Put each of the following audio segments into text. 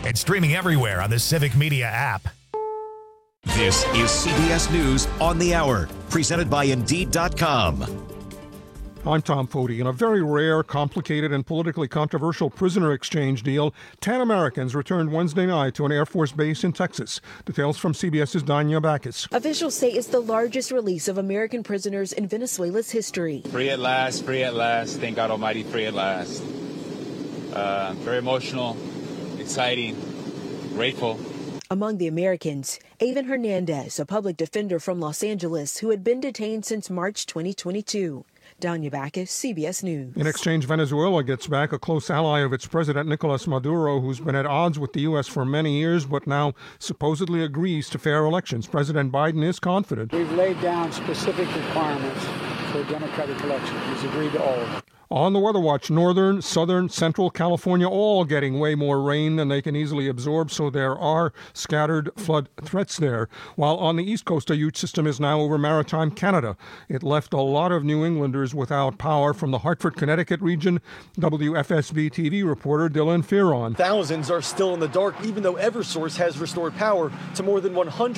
and streaming everywhere on the Civic Media app. This is CBS News on the Hour, presented by Indeed.com. I'm Tom Foti. In a very rare, complicated, and politically controversial prisoner exchange deal, 10 Americans returned Wednesday night to an Air Force base in Texas. Details from CBS's Danya Bacchus. Officials say it's the largest release of American prisoners in Venezuela's history. Free at last, free at last. Thank God Almighty, free at last. Very emotional, exciting, grateful. Among the Americans, Avon Hernandez, a public defender from Los Angeles who had been detained since March 2022. Danya Bacchus, CBS News. In exchange, Venezuela gets back a close ally of its president, Nicolas Maduro, who's been at odds with the U.S. for many years, but now supposedly agrees to fair elections. President Biden is confident. We've laid down specific requirements for a democratic election. He's agreed to all of them. On the Weather Watch, northern, southern, central California all getting way more rain than they can easily absorb, so there are scattered flood threats there. While on the East Coast, a huge system is now over maritime Canada. It left a lot of New Englanders without power. From the Hartford, Connecticut region, WFSB TV reporter Dylan Fearon. Thousands are still in the dark, even though Eversource has restored power to more than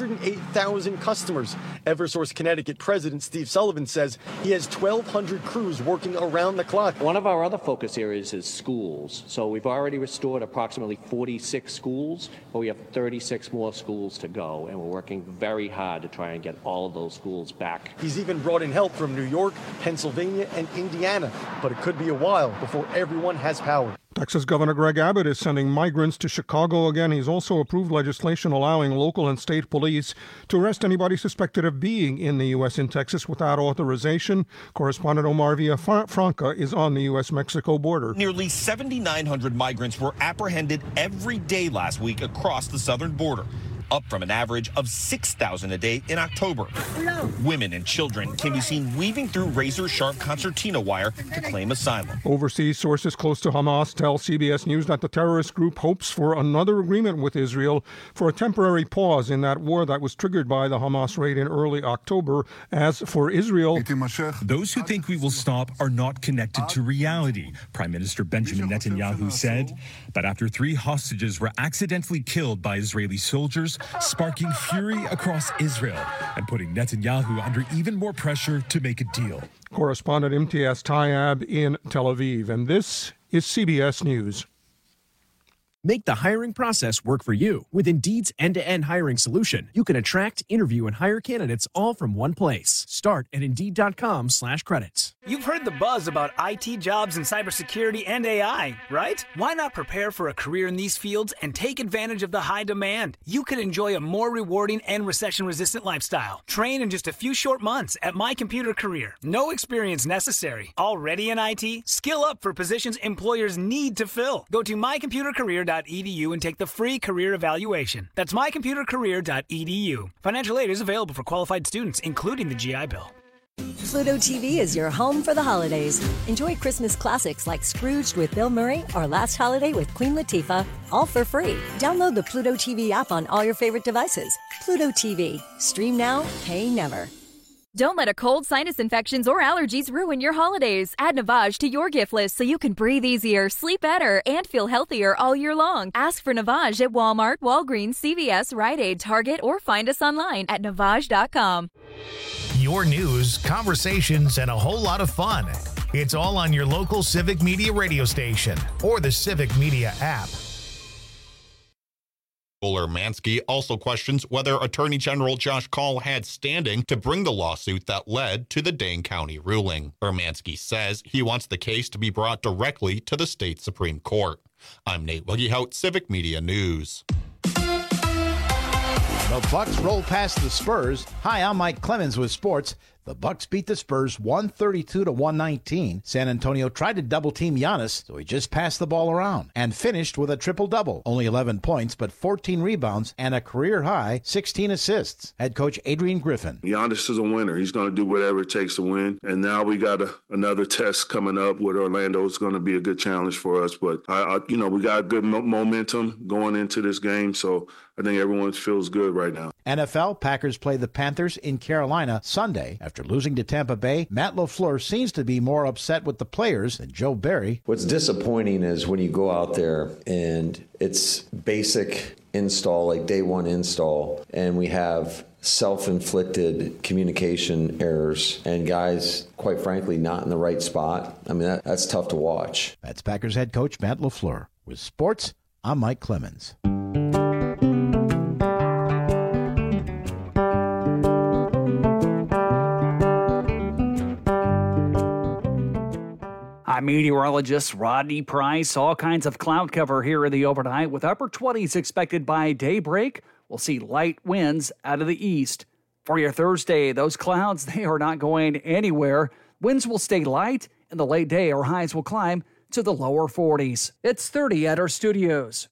108,000 customers. Eversource Connecticut President Steve Sullivan says he has 1,200 crews working around the clock. One of our other focus areas is schools. So we've already restored approximately 46 schools, but we have 36 more schools to go, and we're working very hard to try and get all of those schools back. He's even brought in help from New York, Pennsylvania, and Indiana, but it could be a while before everyone has power. Texas Governor Greg Abbott is sending migrants to Chicago again. He's also approved legislation allowing local and state police to arrest anybody suspected of being in the U.S. in Texas without authorization. Correspondent Omar Villafranca is on the U.S.-Mexico border. Nearly 7,900 migrants were apprehended every day last week across the southern border, up from an average of 6,000 a day in October. Women and children can be seen weaving through razor-sharp concertina wire to claim asylum. Overseas sources close to Hamas tell CBS News that the terrorist group hopes for another agreement with Israel for a temporary pause in that war that was triggered by the Hamas raid in early October. As for Israel, those who think we will stop are not connected to reality, Prime Minister Benjamin Netanyahu said. But after 3 hostages were accidentally killed by Israeli soldiers, sparking fury across Israel and putting Netanyahu under even more pressure to make a deal. Correspondent Imtiaz Tayyab in Tel Aviv. And this is CBS News. Make the hiring process work for you. With Indeed's end-to-end hiring solution, you can attract, interview, and hire candidates all from one place. Start at Indeed.com/credits. You've heard the buzz about IT jobs in cybersecurity and AI, right? Why not prepare for a career in these fields and take advantage of the high demand? You could enjoy a more rewarding and recession-resistant lifestyle. Train in just a few short months at My Computer Career. No experience necessary. Already in IT? Skill up for positions employers need to fill. Go to mycomputercareer.edu and take the free career evaluation. That's mycomputercareer.edu. Financial aid is available for qualified students, including the GI Bill. Pluto TV is your home for the holidays. Enjoy Christmas classics like Scrooged with Bill Murray or Last Holiday with Queen Latifah, all for free. Download the Pluto TV app on all your favorite devices. Pluto TV. Stream now, pay never. Don't let a cold, sinus infections, or allergies ruin your holidays. Add Navage to your gift list so you can breathe easier, sleep better, and feel healthier all year long. Ask for Navage at Walmart, Walgreens, CVS, Rite Aid, Target, or find us online at Navage.com. Your news, conversations, and a whole lot of fun. It's all on your local Civic Media radio station or the Civic Media app. Urmanski also questions whether Attorney General Josh Kaul had standing to bring the lawsuit that led to the Dane County ruling. Urmanski says he wants the case to be brought directly to the state Supreme Court. I'm Nate Wiggyhout, Civic Media News. The Bucks roll past the Spurs. Hi, I'm Mike Clemens with sports. The Bucks beat the Spurs 132-119. San Antonio tried to double-team Giannis, so he just passed the ball around and finished with a triple-double. Only 11 points, but 14 rebounds and a career-high 16 assists. Head coach Adrian Griffin. Giannis is a winner. He's going to do whatever it takes to win. And now we got another test coming up with Orlando. It's going to be a good challenge for us. But, we got good momentum going into this game, so I think everyone feels good right now. NFL, Packers play the Panthers in Carolina Sunday after After losing to Tampa Bay, Matt LaFleur seems to be more upset with the players than Joe Barry. What's disappointing is when you go out there and it's basic install, like day one install, and we have self-inflicted communication errors and guys, quite frankly, not in the right spot. I mean, that's tough to watch. That's Packers head coach Matt LaFleur. With sports, I'm Mike Clemens. I'm meteorologist Rodney Price. All kinds of cloud cover here in the overnight with upper 20s expected by daybreak. We'll see light winds out of the east. For your Thursday, those clouds, they are not going anywhere. Winds will stay light. In the late day, our highs will climb to the lower 40s. It's 30 at our studios.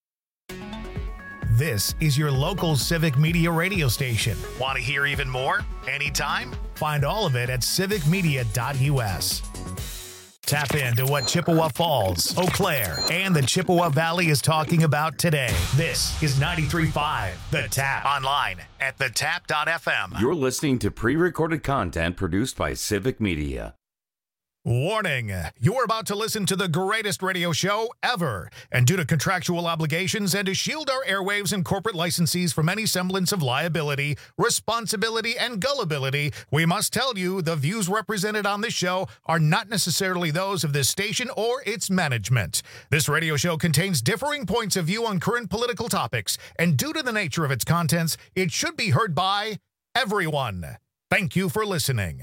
This is your local Civic Media radio station. Want to hear even more? Anytime? Find all of it at civicmedia.us. Tap into what Chippewa Falls, Eau Claire, and the Chippewa Valley is talking about today. This is 93.5 The Tap. Online at thetap.fm. You're listening to pre-recorded content produced by Civic Media. Warning, you're about to listen to the greatest radio show ever. And due to contractual obligations and to shield our airwaves and corporate licensees from any semblance of liability, responsibility, and gullibility, we must tell you the views represented on this show are not necessarily those of this station or its management. This radio show contains differing points of view on current political topics, and due to the nature of its contents, it should be heard by everyone. Thank you for listening.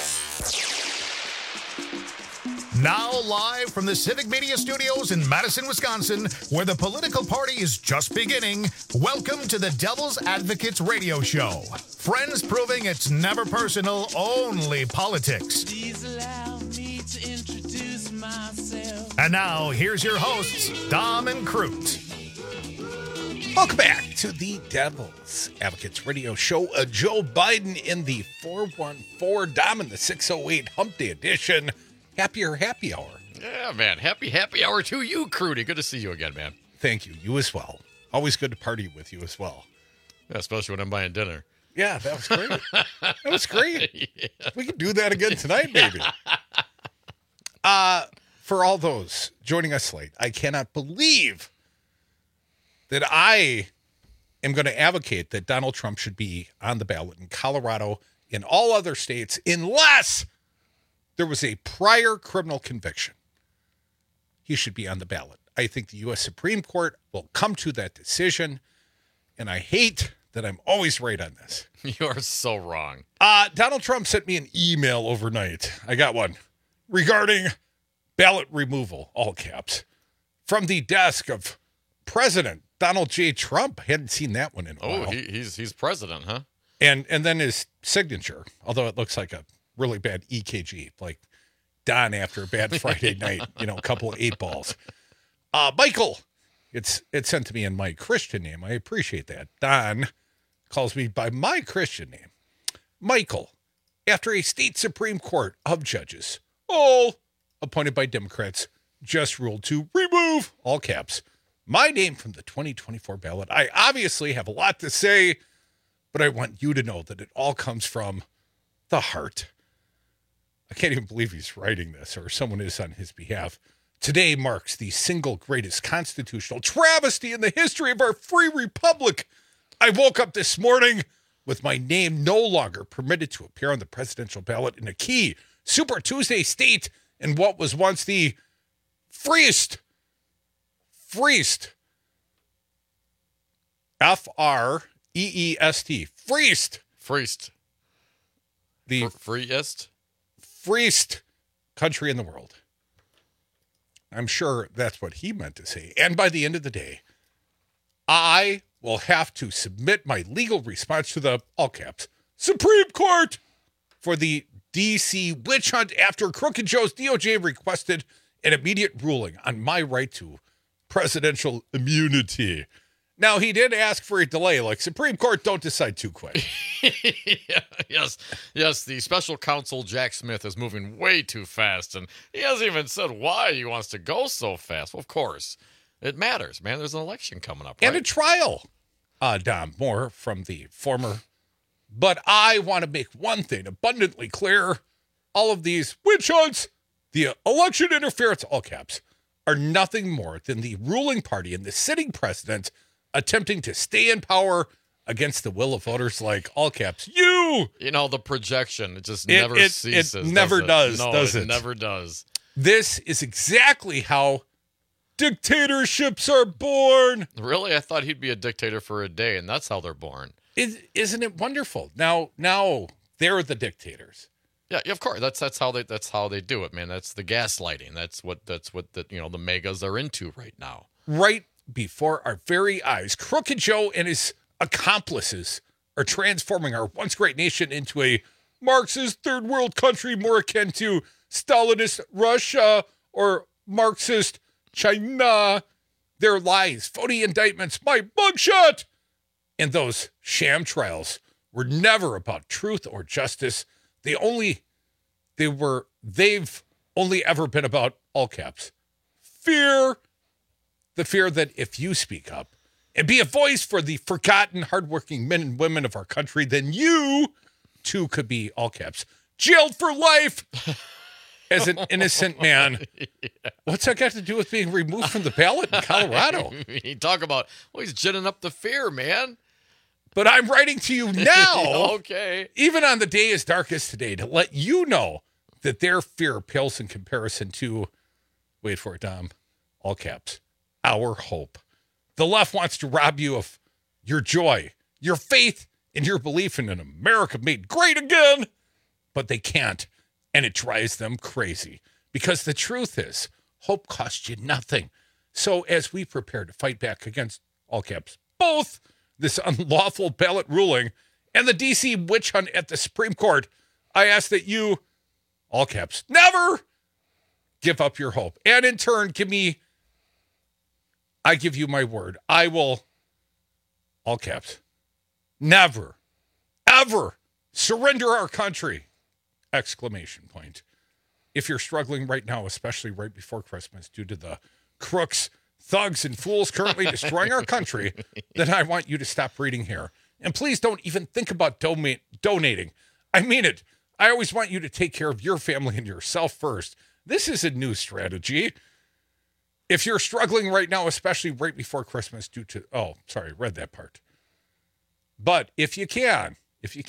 Now live from the Civic Media Studios in Madison, Wisconsin, where the political party is just beginning, welcome to the Devil's Advocates Radio Show. Friends proving it's never personal, only politics. Please allow me to introduce myself. And now, here's your hosts, Dom and Crute. Welcome back to the Devil's Advocates Radio Show. Joe Biden in the 414, Dom in the 608 Hump Day edition. Happier happy hour. Yeah, man. Happy hour to you, Crudy. Good to see you again, man. Thank you. You as well. Always good to party with you as well. Yeah, especially when I'm buying dinner. Yeah, that was great. That was great. Yeah. We could do that again tonight, maybe. For all those joining us late, I cannot believe that I am going to advocate that Donald Trump should be on the ballot in Colorado, in all other states, unless there was a prior criminal conviction. He should be on the ballot. I think the U.S. Supreme Court will come to that decision, and I hate that I'm always right on this. You're so wrong. Donald Trump sent me an email overnight. I got one regarding ballot removal, all caps, from the desk of President Donald J. Trump. I hadn't seen that one in a while. Oh, he's president, huh? And then his signature, although it looks like a really bad EKG, like Don after a bad Friday night, a couple of 8 balls. Michael, it's sent to me in my Christian name. I appreciate that. Don calls me by my Christian name. Michael, after a state Supreme Court of judges, all appointed by Democrats, just ruled to remove, all caps, my name from the 2024 ballot. I obviously have a lot to say, but I want you to know that it all comes from the heart. I can't even believe he's writing this, or someone is on his behalf. Today marks the single greatest constitutional travesty in the history of our free republic. I woke up this morning with my name no longer permitted to appear on the presidential ballot in a key Super Tuesday state in what was once the freest, F-R-E-E-S-T, freest. The freest country in the world. I'm sure that's what he meant to say. And by the end of the day, I will have to submit my legal response to the, all caps, Supreme Court for the D.C. witch hunt after Crooked Joe's DOJ requested an immediate ruling on my right to presidential immunity. Now, he did ask for a delay, like Supreme Court don't decide too quick. Yes, the special counsel, Jack Smith, is moving way too fast, and he hasn't even said why he wants to go so fast. Well, of course, it matters, man. There's an election coming up, right? And a trial. Dom, more from the former But I want to make one thing abundantly clear. All of these witch hunts, the election interference, all caps, are nothing more than the ruling party and the sitting president attempting to stay in power against the will of voters, like, all caps, you! You know, the projection, it just never ceases. It never does it? It never does. This is exactly how dictatorships are born. Really? I thought he'd be a dictator for a day, and that's how they're born. Isn't it wonderful? Now they're the dictators. Yeah, of course. That's how they do it, man. That's the gaslighting. That's what the megas are into right now. Right before our very eyes, Crooked Joe and his accomplices are transforming our once great nation into a Marxist third world country more akin to Stalinist Russia or Marxist China. Their lies, phony indictments, my mugshot, and those sham trials were never about truth or justice. They've only ever been about, all caps, fear. The fear that if you speak up and be a voice for the forgotten, hardworking men and women of our country, then you, too, could be, all caps, jailed for life as an innocent man. Yeah. What's that got to do with being removed from the ballot in Colorado? You talk about, he's ginning up the fear, man. But I'm writing to you now, okay, even on the day as dark as today, to let you know that their fear pales in comparison to, wait for it, Dom, all caps, our hope. The left wants to rob you of your joy, your faith, and your belief in an America made great again, but they can't, and it drives them crazy. Because the truth is, hope costs you nothing. So as we prepare to fight back against, all caps, both this unlawful ballot ruling and the D.C. witch hunt at the Supreme Court, I ask that you, all caps, never give up your hope. And in turn, I give you my word. I will, all caps, never, ever surrender our country! Exclamation point. If you're struggling right now, especially right before Christmas, due to the crooks, thugs, and fools currently destroying our country, then I want you to stop reading here. And please don't even think about donating. I mean it. I always want you to take care of your family and yourself first. This is a new strategy. If you're struggling right now, especially right before Christmas due to, read that part. But if you can,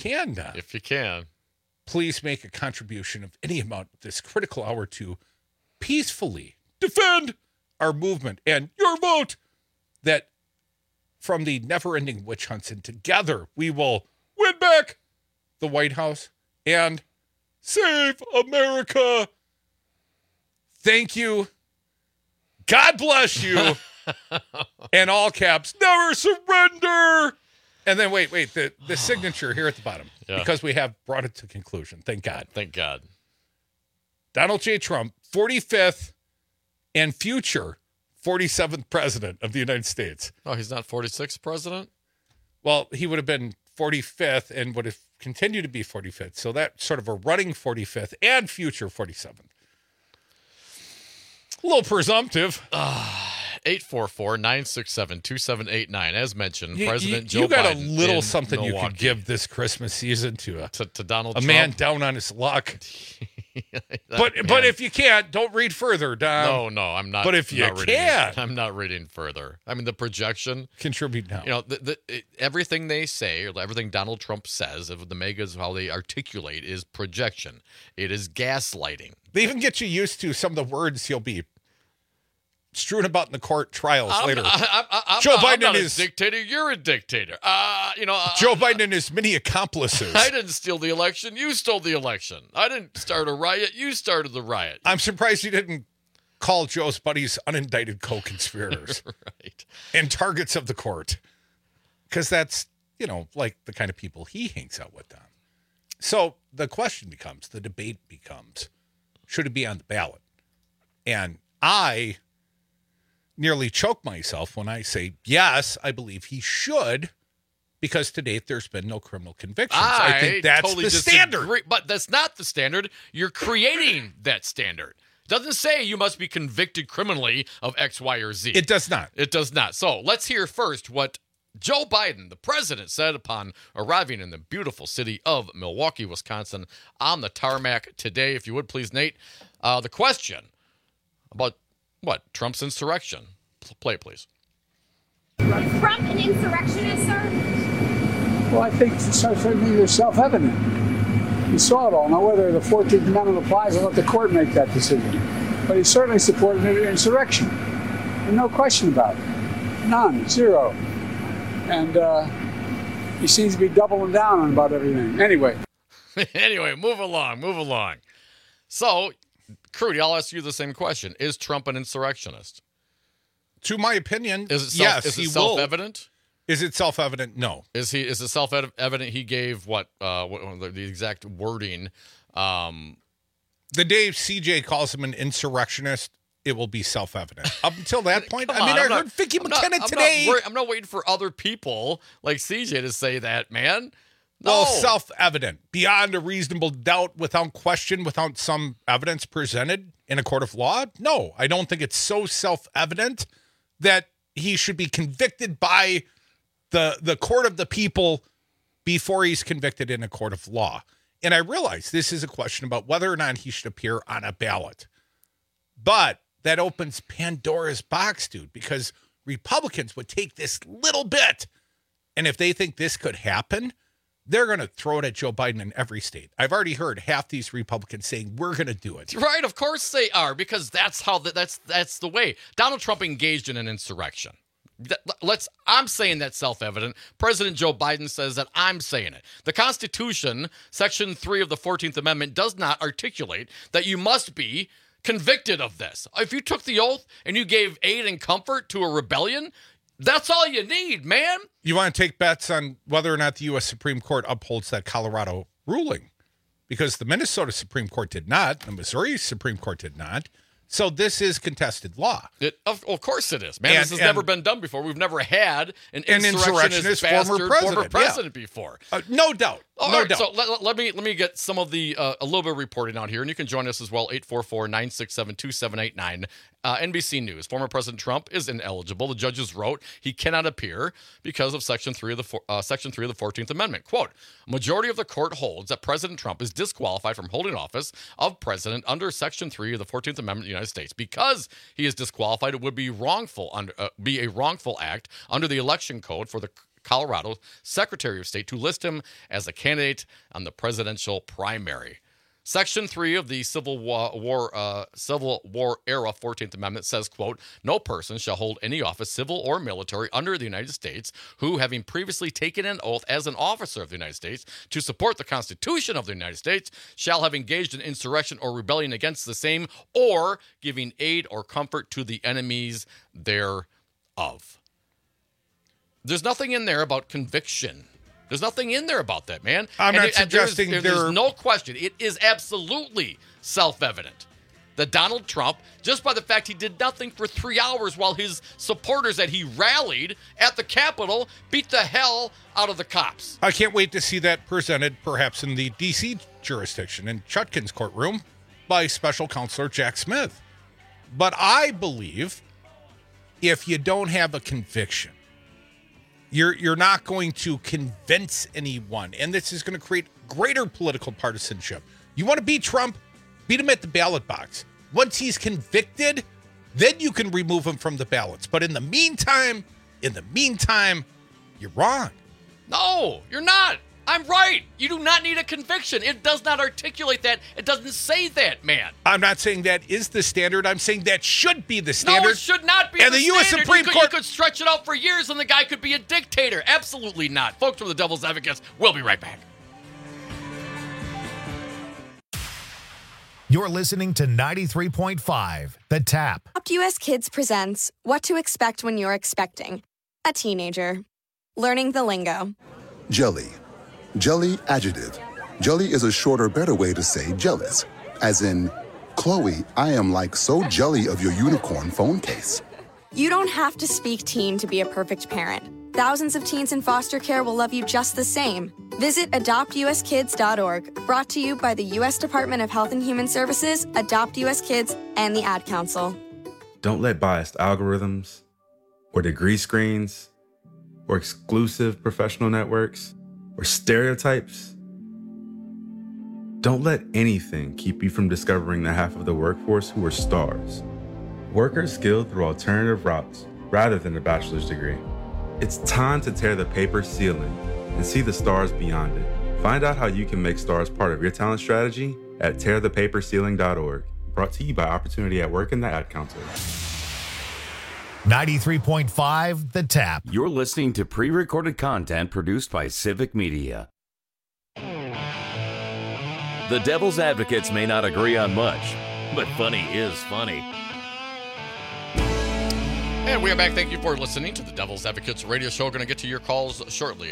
please make a contribution of any amount this critical hour to peacefully defend our movement and your vote, that from the never-ending witch hunts, and together we will win back the White House and save America. Thank you. God bless you. And all caps, never surrender. And then wait, the signature here at the bottom, because we have brought it to conclusion. Thank God. Thank God. Donald J. Trump, 45th and future 47th president of the United States. Oh, he's not 46th president? Well, he would have been 45th and would have continued to be 45th. So that's sort of a running 45th and future 47th. A little presumptive. 844-967-2789. As mentioned, President Joe Biden. You got a little something you could give this Christmas season to Donald Trump. A man down on his luck. But if you can't, don't read further, Don. No, I'm not. But if you can, I'm not reading further. I mean, the projection. Contribute now. You know, everything they say, or everything Donald Trump says, of the megas, how they articulate, is projection. It is gaslighting. They even get you used to some of the words he'll be strewn about in the court trials later. Joe Biden is a dictator. You're a dictator. Joe Biden and his many accomplices. I didn't steal the election. You stole the election. I didn't start a riot. You started the riot. I'm surprised you didn't call Joe's buddies unindicted co-conspirators right. and targets of the court, because that's like the kind of people he hangs out with. Don. So the question becomes, the debate becomes, should it be on the ballot? And I nearly choke myself when I say, yes, I believe he should, because to date there's been no criminal convictions. I think that's totally the standard. But that's not the standard. You're creating that standard. It doesn't say you must be convicted criminally of X, Y, or Z. It does not. It does not. So let's hear first what Joe Biden, the president, said upon arriving in the beautiful city of Milwaukee, Wisconsin, on the tarmac today. If you would please, Nate, the question about what? Trump's insurrection. Play it, please. Trump an insurrectionist, sir? Well, I think certainly it's self-evident. You saw it all. Now, whether the 14th Amendment applies, I'll let the court make that decision. But he certainly supported an insurrection. And no question about it. None. Zero. And he seems to be doubling down on about everything. Anyway, move along. So, Crudy, I'll ask you the same question. Is Trump an insurrectionist? To my opinion, yes. Is it self-evident? Is it self-evident? No. Is it self-evident he gave what the exact wording? The day CJ calls him an insurrectionist, it will be self-evident. Up until that point, I heard Vicky McKenna today. I'm not waiting for other people like CJ to say that, man. No. Well, self-evident, beyond a reasonable doubt, without question, without some evidence presented in a court of law. No, I don't think it's so self-evident that he should be convicted by the court of the people before he's convicted in a court of law. And I realize this is a question about whether or not he should appear on a ballot. But that opens Pandora's box, dude, because Republicans would take this little bit, and if they think this could happen, they're going to throw it at Joe Biden in every state. I've already heard half these Republicans saying, we're going to do it. Right, of course they are, because that's how that's the way. Donald Trump engaged in an insurrection. I'm saying that's self-evident. President Joe Biden says that. I'm saying it. The Constitution, Section 3 of the 14th Amendment, does not articulate that you must be convicted of this. If you took the oath and you gave aid and comfort to a rebellion, that's all you need, man. You want to take bets on whether or not the U.S. Supreme Court upholds that Colorado ruling? Because the Minnesota Supreme Court did not. The Missouri Supreme Court did not. So this is contested law. Of course it is, man. This has never been done before. We've never had an insurrectionist former president before. No doubt. No doubt. So let me get some of the a little bit of reporting out here, and you can join us as well. 844-967-2789. NBC News. Former President Trump is ineligible. The judges wrote he cannot appear because of Section 3 of the 14th Amendment. Quote: majority of the court holds that President Trump is disqualified from holding office of president under Section 3 of the 14th Amendment of the United States. Because he is disqualified, it would be a wrongful act under the election code for the Colorado Secretary of State to list him as a candidate on the presidential primary. Section 3 of the Civil War era 14th Amendment says, quote, no person shall hold any office, civil or military, under the United States who, having previously taken an oath as an officer of the United States to support the Constitution of the United States, shall have engaged in insurrection or rebellion against the same, or giving aid or comfort to the enemies thereof. There's nothing in there about conviction. There's nothing in there about that, man. I'm not suggesting there's no question. It is absolutely self-evident that Donald Trump, just by the fact he did nothing for 3 hours while his supporters that he rallied at the Capitol beat the hell out of the cops. I can't wait to see that presented perhaps in the D.C. jurisdiction in Chutkin's courtroom by Special Counselor Jack Smith. But I believe if you don't have a conviction, You're not going to convince anyone, and this is going to create greater political partisanship. You want to beat Trump? Beat him at the ballot box. Once he's convicted, then you can remove him from the ballots. But in the meantime, you're wrong. No, you're not. I'm right. You do not need a conviction. It does not articulate that. It doesn't say that, man. I'm not saying that is the standard. I'm saying that should be the standard. No, it should not be and the U.S. standard. Supreme Court. You could stretch it out for years and the guy could be a dictator. Absolutely not. Folks from the Devil's Advocates, we'll be right back. You're listening to 93.5, The Tap. Adopt US Kids presents What to Expect When You're Expecting a Teenager. Learning the lingo. Jelly. Jelly adjective. Jelly is a shorter, better way to say jealous. As in, Chloe, I am like so jelly of your unicorn phone case. You don't have to speak teen to be a perfect parent. Thousands of teens in foster care will love you just the same. Visit adoptuskids.org, brought to you by the U.S. Department of Health and Human Services, Adopt US Kids, and the Ad Council. Don't let biased algorithms or degree screens or exclusive professional networks, or stereotypes? Don't let anything keep you from discovering the half of the workforce who are stars. Workers skilled through alternative routes rather than a bachelor's degree. It's time to tear the paper ceiling and see the stars beyond it. Find out how you can make stars part of your talent strategy at tearthepaperceiling.org. Brought to you by Opportunity at Work and the Ad Council. 93.5 The Tap. You're listening to pre-recorded content produced by Civic Media. The Devil's Advocates may not agree on much, but funny is funny. And we are back. Thank you for listening to the Devil's Advocates radio show. Going to get to your calls shortly at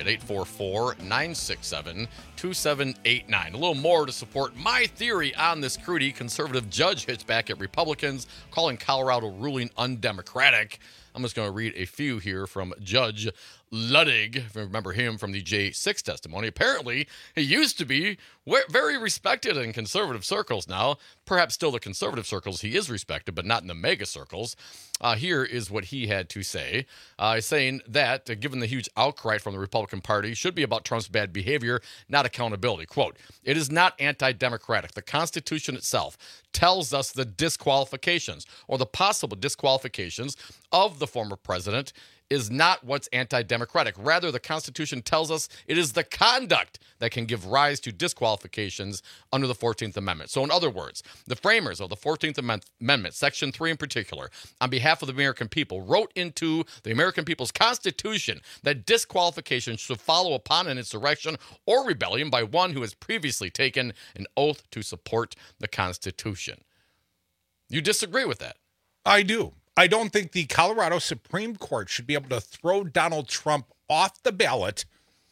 844-967-2789. A little more to support my theory on this Crudy. Conservative judge hits back at Republicans, calling Colorado ruling undemocratic. I'm just going to read a few here from Judge Ludwig. Remember him from the J6 testimony. Apparently, he used to be very respected in conservative circles now. Perhaps still the conservative circles he is respected, but not in the mega circles. Here is what he had to say, saying that, given the huge outcry from the Republican Party, should be about Trump's bad behavior, not accountability. Quote, "It is not anti-democratic. The Constitution itself tells us the disqualifications or the possible disqualifications of the former president is not what's anti-democratic. Rather, the Constitution tells us it is the conduct that can give rise to disqualifications under the 14th Amendment." So in other words, the framers of the 14th Amendment, Section 3 in particular, on behalf of the American people, wrote into the American people's Constitution that disqualification should follow upon an insurrection or rebellion by one who has previously taken an oath to support the Constitution. You disagree with that? I do. I don't think the Colorado Supreme Court should be able to throw Donald Trump off the ballot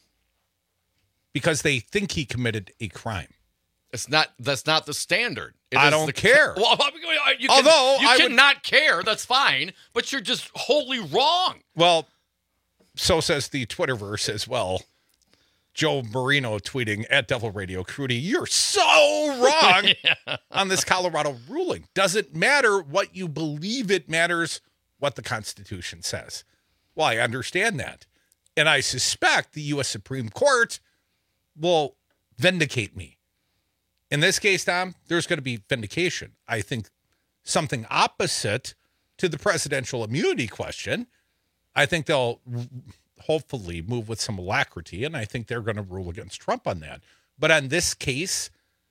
because they think he committed a crime. That's not the standard. I don't care. Well, you cannot care. That's fine, but you're just wholly wrong. Well, so says the Twitterverse as well. Joe Marino tweeting at Devil Radio, Crudy, you're so wrong on this Colorado ruling. Doesn't matter what you believe, it matters what the Constitution says. Well, I understand that. And I suspect the U.S. Supreme Court will vindicate me. In this case, Tom, there's going to be vindication. I think something opposite to the presidential immunity question. I think they'll hopefully move with some alacrity, and I think they're going to rule against Trump on that. But on this case,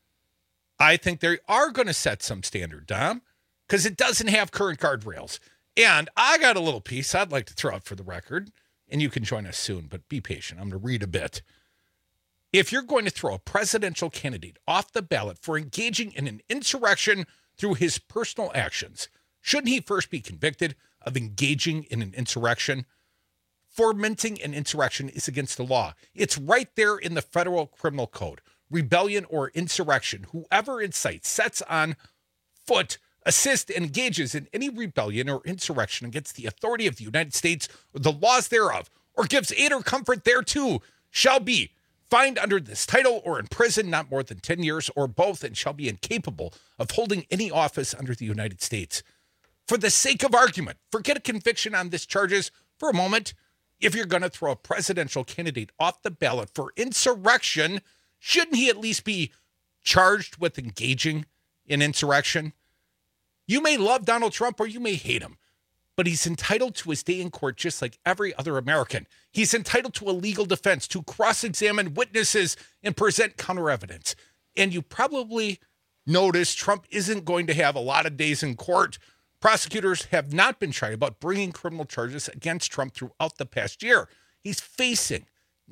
I think they are going to set some standard, Dom, because it doesn't have current guardrails. And I got a little piece I'd like to throw out for the record, and you can join us soon, but be patient. I'm going to read a bit. If you're going to throw a presidential candidate off the ballot for engaging in an insurrection through his personal actions, shouldn't he first be convicted of engaging in an insurrection? Fomenting an insurrection is against the law. It's right there in the federal criminal code. Rebellion or insurrection, whoever incites, sets on foot, assists, and engages in any rebellion or insurrection against the authority of the United States or the laws thereof, or gives aid or comfort thereto, shall be fined under this title or in prison not more than 10 years or both, and shall be incapable of holding any office under the United States. For the sake of argument, forget a conviction on these charges for a moment. If you're going to throw a presidential candidate off the ballot for insurrection, shouldn't he at least be charged with engaging in insurrection? You may love Donald Trump or you may hate him, but he's entitled to his day in court just like every other American. He's entitled to a legal defense, to cross-examine witnesses and present counter evidence. And you probably noticed Trump isn't going to have a lot of days in court. Prosecutors have not been shy about bringing criminal charges against Trump throughout the past year. He's facing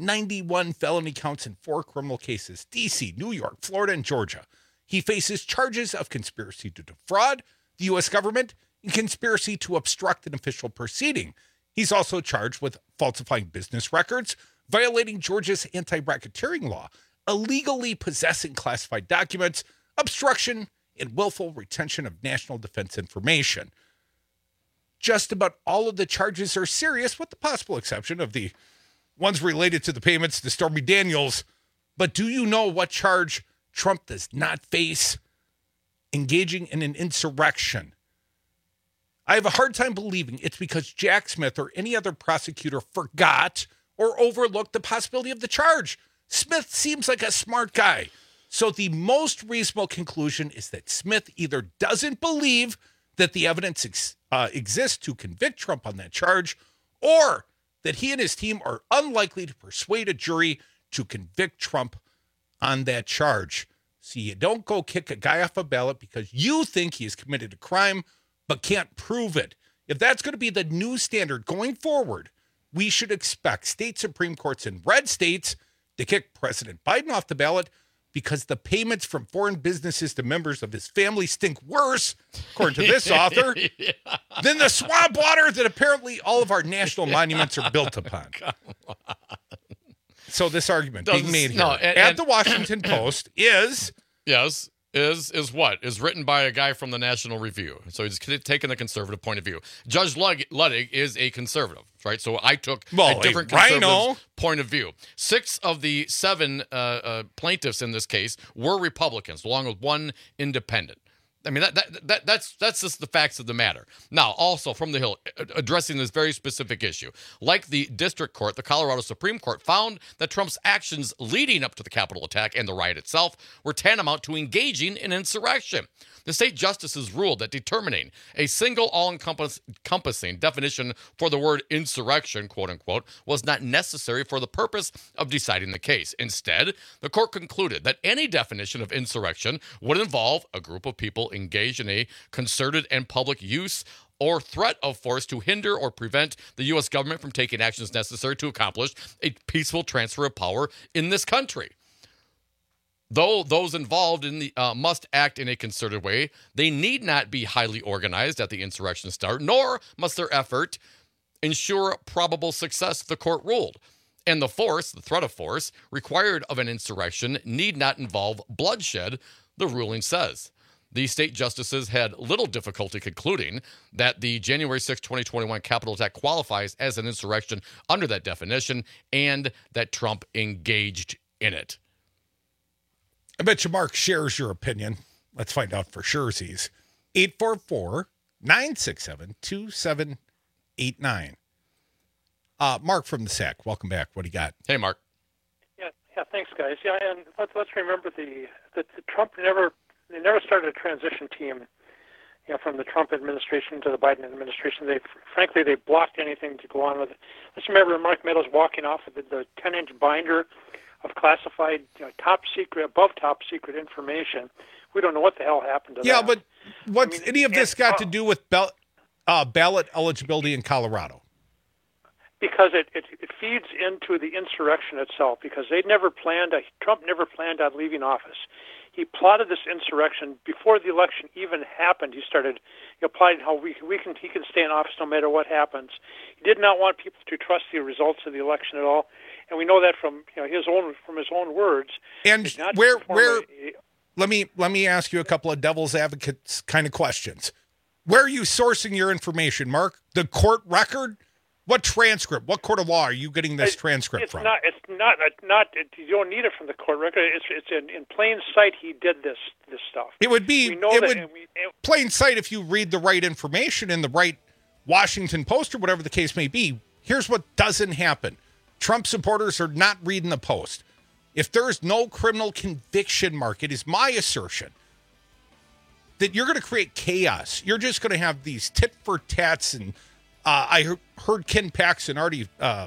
91 felony counts in 4 criminal cases, D.C., New York, Florida, and Georgia. He faces charges of conspiracy to defraud the U.S. government and conspiracy to obstruct an official proceeding. He's also charged with falsifying business records, violating Georgia's anti-racketeering law, illegally possessing classified documents, obstruction, and willful retention of national defense information. Just about all of the charges are serious, with the possible exception of the ones related to the payments to Stormy Daniels. But do you know what charge Trump does not face? Engaging in an insurrection. I have a hard time believing it's because Jack Smith or any other prosecutor forgot or overlooked the possibility of the charge. Smith seems like a smart guy. So the most reasonable conclusion is that Smith either doesn't believe that the evidence exists to convict Trump on that charge, or that he and his team are unlikely to persuade a jury to convict Trump on that charge. So you don't go kick a guy off a ballot because you think he has committed a crime but can't prove it. If that's going to be the new standard going forward, we should expect state Supreme Courts in red states to kick President Biden off the ballot because the payments from foreign businesses to members of his family stink worse, according to this author, than the swamp water that apparently all of our national monuments are built upon. So this argument being made here at the Washington Post is... Yes, is what? Is written by a guy from the National Review. So he's taking the conservative point of view. Judge Ludwig is a conservative, right? So I took a different conservative point of view. 6 of the 7 plaintiffs in this case were Republicans, along with 1 independent. I mean, that's just the facts of the matter. Now, also from the Hill, addressing this very specific issue. Like the district court, the Colorado Supreme Court found that Trump's actions leading up to the Capitol attack and the riot itself were tantamount to engaging in insurrection. The state justices ruled that determining a single all-encompassing definition for the word insurrection, quote-unquote, was not necessary for the purpose of deciding the case. Instead, the court concluded that any definition of insurrection would involve a group of people engaged in a concerted and public use or threat of force to hinder or prevent the U.S. government from taking actions necessary to accomplish a peaceful transfer of power in this country. Though those involved in the must act in a concerted way, they need not be highly organized at the insurrection start, nor must their effort ensure probable success, the court ruled. And the force, the threat of force, required of an insurrection need not involve bloodshed, the ruling says. The state justices had little difficulty concluding that the January 6, 2021 Capitol attack qualifies as an insurrection under that definition and that Trump engaged in it. I bet you Mark shares your opinion. Let's find out for sure. 844-967-2789. Mark from the SAC, welcome back. What do you got? Hey, Mark. Yeah, thanks, guys. Yeah, and let's remember that Trump never started a transition team. You know, from the Trump administration to the Biden administration, they blocked anything to go on with it. Let's remember Mark Meadows walking off with the 10-inch binder of classified, top secret, above top secret information. We don't know what the hell happened to that. Yeah, but what's any of this got to do with ballot eligibility in Colorado? Because it feeds into the insurrection itself. Because Trump never planned on leaving office. He plotted this insurrection before the election even happened. He started plotting how he can stay in office no matter what happens. He did not want people to trust the results of the election at all, and we know that from his own words. And let me ask you a couple of devil's advocates kind of questions. Where are you sourcing your information, Mark? The court record? What transcript? What court of law are you getting this transcript from? It's not. You don't need it from the court record. It's in plain sight. He did this stuff. It would be plain sight if you read the right information in the right Washington Post or whatever the case may be. Here's what doesn't happen. Trump supporters are not reading the Post. If there is no criminal conviction, Mark, it is my assertion that you're going to create chaos. You're just going to have these tit for tats. And I heard Ken Paxton already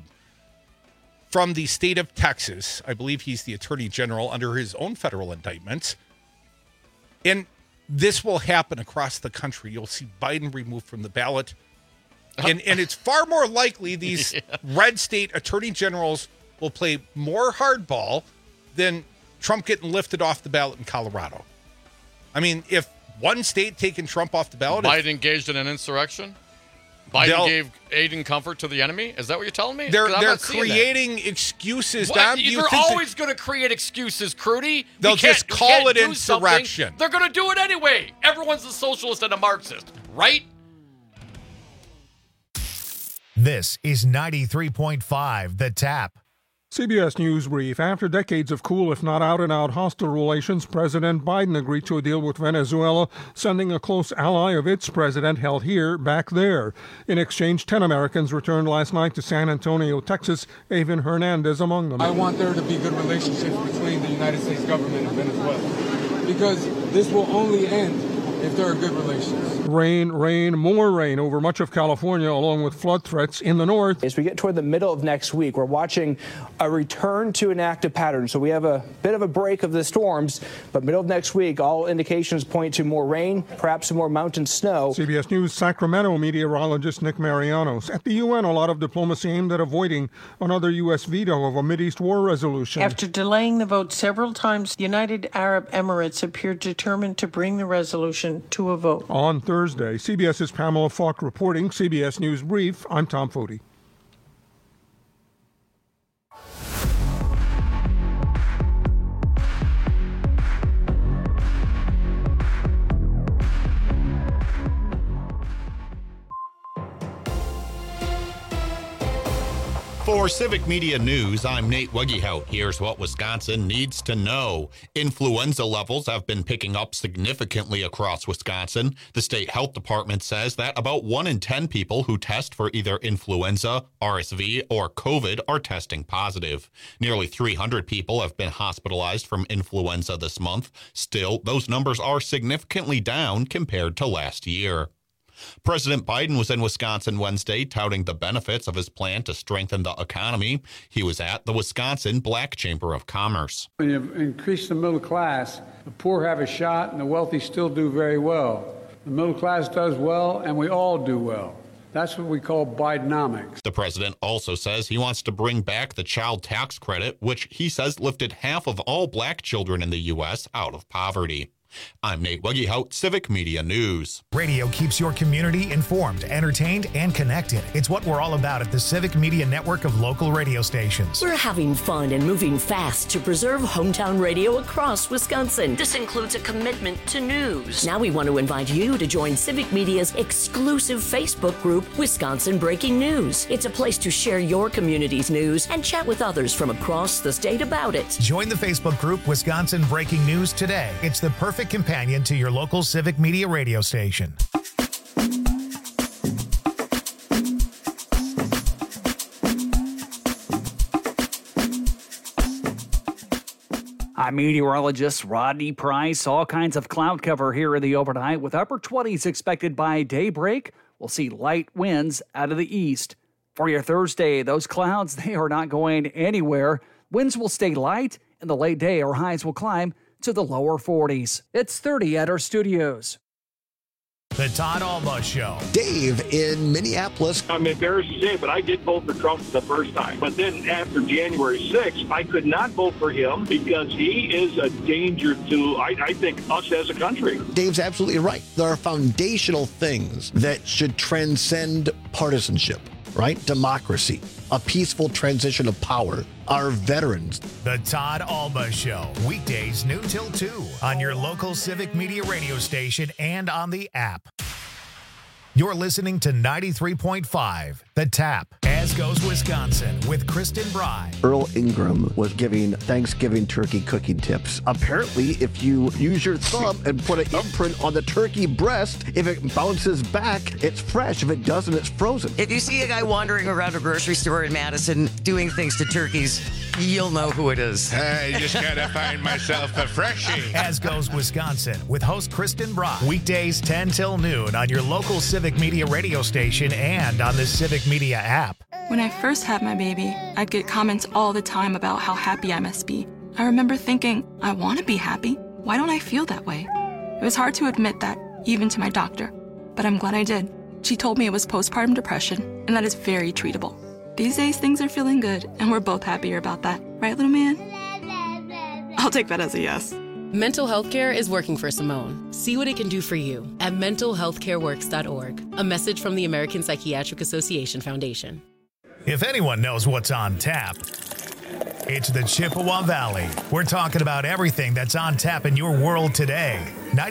from the state of Texas. I believe he's the attorney general under his own federal indictments. And this will happen across the country. You'll see Biden removed from the ballot. And it's far more likely these red state attorney generals will play more hardball than Trump getting lifted off the ballot in Colorado. I mean, if one state taking Trump off the ballot... Biden engaged in an insurrection? Biden gave aid and comfort to the enemy? Is that what you're telling me? They're creating excuses, Don. They're always going to create excuses, Crudy. They'll just call it insurrection. They're going to do it anyway. Everyone's a socialist and a Marxist, right? This is 93.5 The Tap. CBS News brief. After decades of cool, if not out-and-out hostile relations, President Biden agreed to a deal with Venezuela, sending a close ally of its president held here back there. In exchange, 10 Americans returned last night to San Antonio, Texas, Avon Hernandez among them. I want there to be good relationships between the United States government and Venezuela, because this will only end if there are good relations. Rain, more rain over much of California, along with flood threats in the north. As we get toward the middle of next week, we're watching a return to an active pattern. So we have a bit of a break of the storms, but middle of next week, all indications point to more rain, perhaps some more mountain snow. CBS News Sacramento meteorologist Nick Marianos. At the UN, a lot of diplomacy aimed at avoiding another U.S. veto of a Mideast war resolution. After delaying the vote several times, the United Arab Emirates appeared determined to bring the resolution to a vote. On Thursday, CBS's Pamela Falk reporting. CBS News Brief, I'm Tom Foti. For Civic Media News, I'm Nate Weggehout. Here's what Wisconsin needs to know. Influenza levels have been picking up significantly across Wisconsin. The state health department says that about 1 in 10 people who test for either influenza, RSV, or COVID are testing positive. Nearly 300 people have been hospitalized from influenza this month. Still, those numbers are significantly down compared to last year. President Biden was in Wisconsin Wednesday touting the benefits of his plan to strengthen the economy. He was at the Wisconsin Black Chamber of Commerce. When you increase the middle class, the poor have a shot and the wealthy still do very well. The middle class does well and we all do well. That's what we call Bidenomics. The president also says he wants to bring back the child tax credit, which he says lifted half of all black children in the U.S. out of poverty. I'm Nate Weggehout, Civic Media News. Radio keeps your community informed, entertained, and connected. It's what we're all about at the Civic Media Network of local radio stations. We're having fun and moving fast to preserve hometown radio across Wisconsin. This includes a commitment to news. Now we want to invite you to join Civic Media's exclusive Facebook group, Wisconsin Breaking News. It's a place to share your community's news and chat with others from across the state about it. Join the Facebook group, Wisconsin Breaking News, today. It's the perfect companion to your local Civic Media radio station. I'm meteorologist Rodney Price. All kinds of cloud cover here in the overnight with upper 20s expected by daybreak. We'll see light winds out of the east. For your Thursday, those clouds, they are not going anywhere. Winds will stay light. In the late day, our highs will climb to the lower 40s. It's 30 at our studios. The Todd Alba Show. Dave in Minneapolis. I'm embarrassed to say, but I did vote for Trump the first time. But then after January 6th, I could not vote for him because he is a danger to, I think, us as a country. Dave's absolutely right. There are foundational things that should transcend partisanship, right? Democracy, a peaceful transition of power, our veterans. The Todd Alba Show, weekdays noon till 2 on your local Civic Media radio station and on the app. You're listening to 93.5, The Tap, As Goes Wisconsin, with Kristen Bry. Earl Ingram was giving Thanksgiving turkey cooking tips. Apparently, if you use your thumb and put an imprint on the turkey breast, if it bounces back, it's fresh. If it doesn't, it's frozen. If you see a guy wandering around a grocery store in Madison doing things to turkeys, you'll know who it is. I just gotta find myself a freshie. As Goes Wisconsin, with host Kristen Bry. Weekdays 10 till noon on your local Civic Media radio station and on the Civic Media app. When I first had my baby, I'd get comments all the time about how happy I must be. I remember thinking, I want to be happy. Why don't I feel that way? It was hard to admit that, even to my doctor. But I'm glad I did. She told me it was postpartum depression, and that is very treatable. These days, things are feeling good, and we're both happier about that. Right, little man? I'll take that as a yes. Mental health care is working for Simone. See what it can do for you at mentalhealthcareworks.org. A message from the American Psychiatric Association Foundation. If anyone knows what's on tap, it's the Chippewa Valley. We're talking about everything that's on tap in your world today.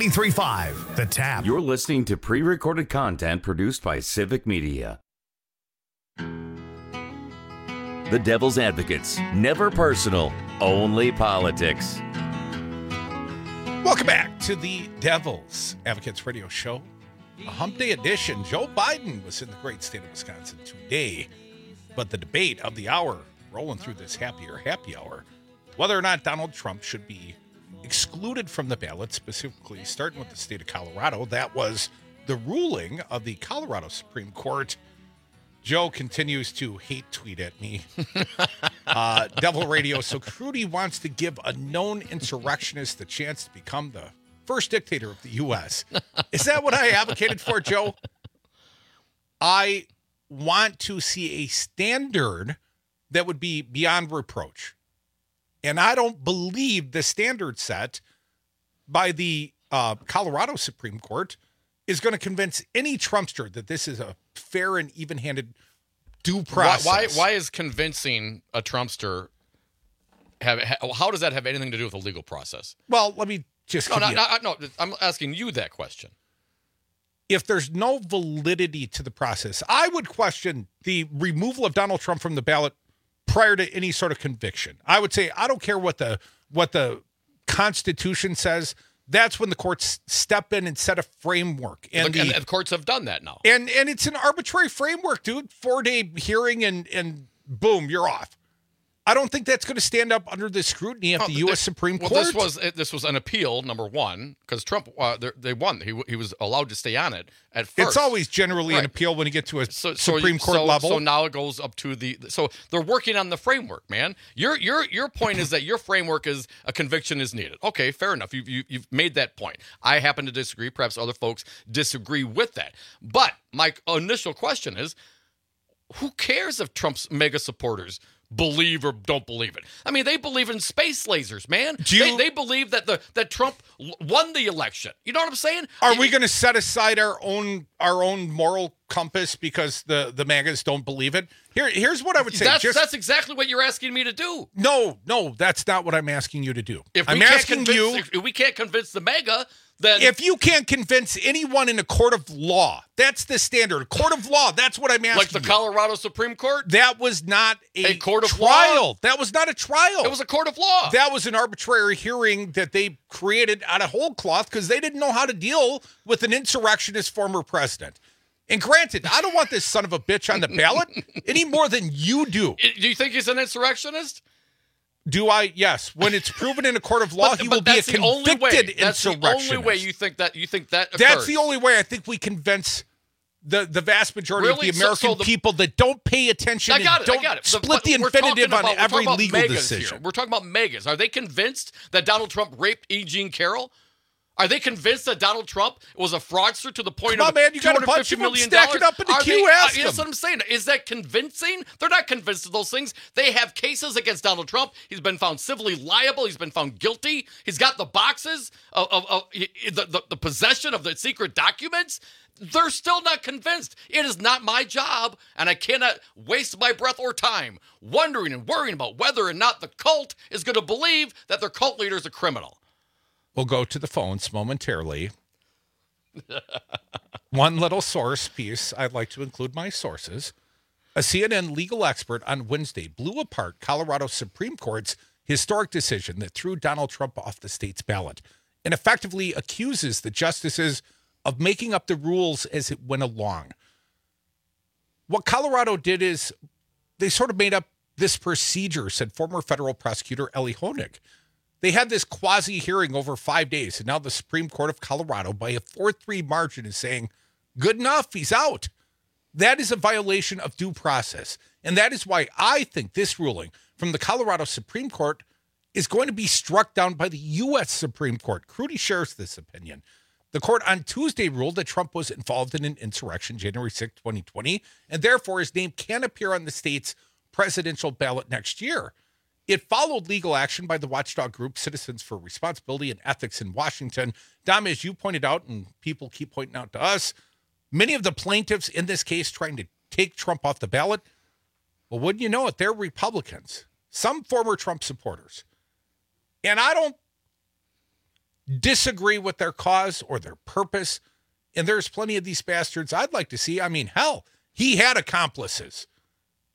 93.5, The Tap. You're listening to pre-recorded content produced by Civic Media. The Devil's Advocates. Never personal, only politics. Welcome back to the Devil's Advocates Radio Show, a Hump Day edition. Joe Biden was in the great state of Wisconsin today, but the debate of the hour, rolling through this happy hour, whether or not Donald Trump should be excluded from the ballot, specifically starting with the state of Colorado. That was the ruling of the Colorado Supreme Court. Joe continues to hate tweet at me. Devil Radio. So Crudy wants to give a known insurrectionist the chance to become the first dictator of the U.S. Is that what I advocated for, Joe? I want to see a standard that would be beyond reproach. And I don't believe the standard set by the Colorado Supreme Court is going to convince any Trumpster that this is a fair and even-handed due process. Why is convincing a Trumpster how does that have anything to do with the legal process? Well, let me just no, I'm asking you that question. If there's no validity to the process, I would question the removal of Donald Trump from the ballot prior to any sort of conviction. I would say, I don't care what the Constitution says. That's when the courts step in and set a framework. And the courts have done that now. And it's an arbitrary framework, dude. 4-day hearing and boom, you're off. I don't think that's going to stand up under the scrutiny of the U.S. Supreme Court. This was an appeal, number one, because Trump, they won. He was allowed to stay on it at first. It's always generally an appeal when you get to a Supreme Court level. So now it goes up to so they're working on the framework, man. Your point is that your framework is a conviction is needed. Okay, fair enough. You've made that point. I happen to disagree. Perhaps other folks disagree with that. But my initial question is, who cares if Trump's mega supporters believe or don't believe it? I mean, they believe in space lasers, man. They believe that Trump won the election. You know what I'm saying? Are we going to set aside our own moral compass because the MAGAs don't believe it? Here's what I would say. That's exactly what you're asking me to do. No, that's not what I'm asking you to do. If we can't convince the MAGA, then if you can't convince anyone in a court of law, that's the standard. A court of law, that's what I'm asking. Like the Colorado Supreme Court? That was not a court of trial. Law? That was not a trial. It was a court of law. That was an arbitrary hearing that they created out of whole cloth because they didn't know how to deal with an insurrectionist former president. And granted, I don't want this son of a bitch on the ballot any more than you do. Do you think he's an insurrectionist? Do I? Yes. When it's proven in a court of law, he will be a convicted insurrectionist. That's the only way you think that occurs. That's the only way I think we convince the vast majority of the American people that don't pay attention and don't split the infinitive on every legal decision. We're talking about megas. Are they convinced that Donald Trump raped E. Jean Carroll? Are they convinced that Donald Trump was a fraudster to the point of $250 million? Stack it up in the queue, ask them. That's what I'm saying. Is that convincing? They're not convinced of those things. They have cases against Donald Trump. He's been found civilly liable. He's been found guilty. He's got the boxes of the possession of the secret documents. They're still not convinced. It is not my job, and I cannot waste my breath or time wondering and worrying about whether or not the cult is going to believe that their cult leader is a criminal. We'll go to the phones momentarily. One little source piece, I'd like to include my sources. A CNN legal expert on Wednesday blew apart Colorado Supreme Court's historic decision that threw Donald Trump off the state's ballot and effectively accuses the justices of making up the rules as it went along. What Colorado did is they sort of made up this procedure, said former federal prosecutor Ellie Honig. They had this quasi-hearing over 5 days, and now the Supreme Court of Colorado, by a 4-3 margin, is saying, good enough, he's out. That is a violation of due process, and that is why I think this ruling from the Colorado Supreme Court is going to be struck down by the U.S. Supreme Court. Crudy shares this opinion. The court on Tuesday ruled that Trump was involved in an insurrection January 6, 2020, and therefore his name can appear on the state's presidential ballot next year. It followed legal action by the watchdog group Citizens for Responsibility and Ethics in Washington. Dom, as you pointed out, and people keep pointing out to us, many of the plaintiffs in this case trying to take Trump off the ballot, well, wouldn't you know it, they're Republicans, some former Trump supporters. And I don't disagree with their cause or their purpose, and there's plenty of these bastards I'd like to see. I mean, hell, he had accomplices.